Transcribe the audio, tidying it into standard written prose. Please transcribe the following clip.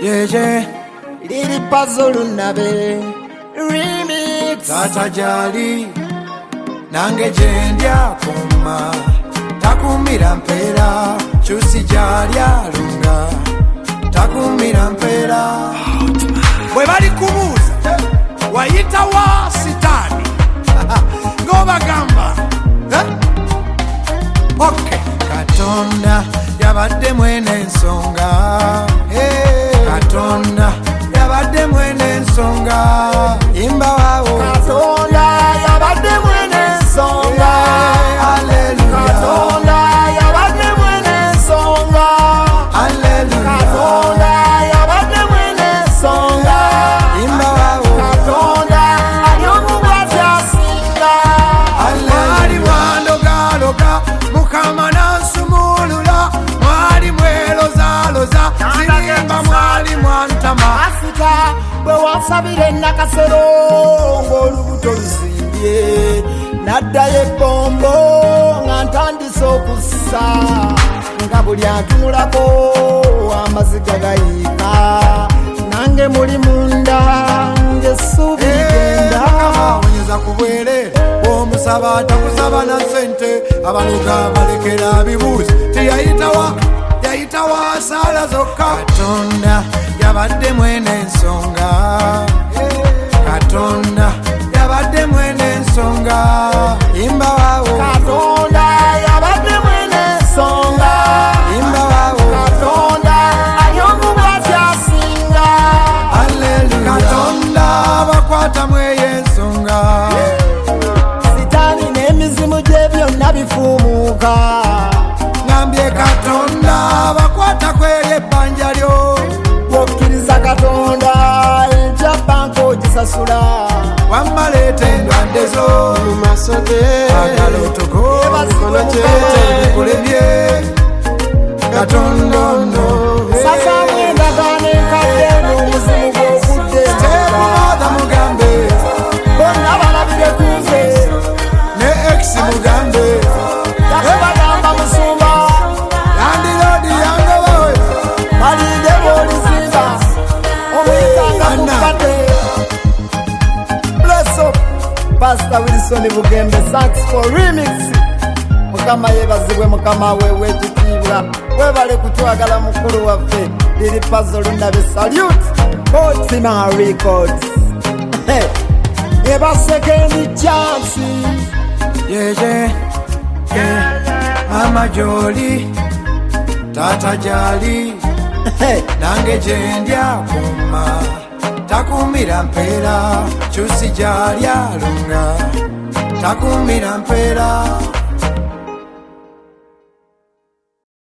Yeje Lili puzzle nabe remix Tata Jali nange jendya kuma takumira mpera chusi jali alunga takumira mpera bwe bali kubuuza wayita wa sitani ngoba gamba okay Katonda yabadde mwene ensonga Katonda yabadde mwene ensonga imba wawo Katonda yabadde mwene ensonga Hallelujah Katonda yabadde mwene ensonga Hallelujah Katonda yabadde mwene ensonga imba wawo Katonda alyomubazi asinga mwali mwandogaloga mukama nansumulula mwali mwelozaloza zirimba mwali mwantama Afrika bwe wasabire nakasero ng'olubuto luzimbye naddayo ebbombo nga ntandise okussa nga buli antunulako amaziga gayiika nange muli munda ng'essuubi ligenda onyeza ku bwere omusaba atakusaba na sente abaluga balekera bibuuzi tiyayitawa asala zokka Katonda yabadde mwene ensonga Katonda yabadde mwene ensonga imba wawo Katonda yabadde mwene ensonga imba wawo Katonda alyomubazi asinga Hallelujah Katonda bakwata mweye ensonga sitaani n'emizimu gye byonna bifuumuuka ngambye Katonda bakwata kweri ebbanja lyo bw'okkiriza Katonda enkya banka ogisasula wamaleeta endwadde zo mu maaso ge agala otogo kulemye Katonda ono sasaamu endagaano enkadde n'omuzimu gw'ogudde tebumaada mugambe bonna balabire ku nze ne ex mugambe yakubagamba musumba landiroodi yange bawe balinde bw'olizimba omuyitanga ku kadde bless up Pastor Wilson Bugembe thanks for remix mukama yebazibwe mukama we wekitiibwa webale kutwagala mukulu waffe liri puzzle nabe salute Botima Records eba second chance yeje mama Joli Tata Jali nange jendya kuma takumira mpera chusi jali alunga takumira mpera